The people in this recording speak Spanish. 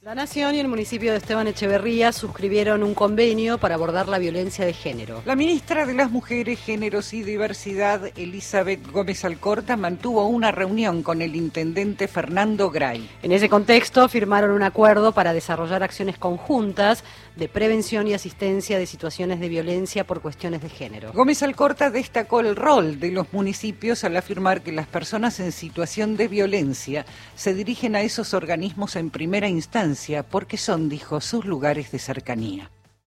La Nación y el municipio de Esteban Echeverría suscribieron un convenio para abordar la violencia de género. La ministra de las Mujeres, Géneros y Diversidad, Elizabeth Gómez Alcorta, mantuvo una reunión con el intendente Fernando Gray. En ese contexto, firmaron un acuerdo para desarrollar acciones conjuntas de prevención y asistencia de situaciones de violencia por cuestiones de género. Gómez Alcorta destacó el rol de los municipios al afirmar que las personas en situación de violencia se dirigen a esos organismos en primera instancia porque son, dijo, sus lugares de cercanía.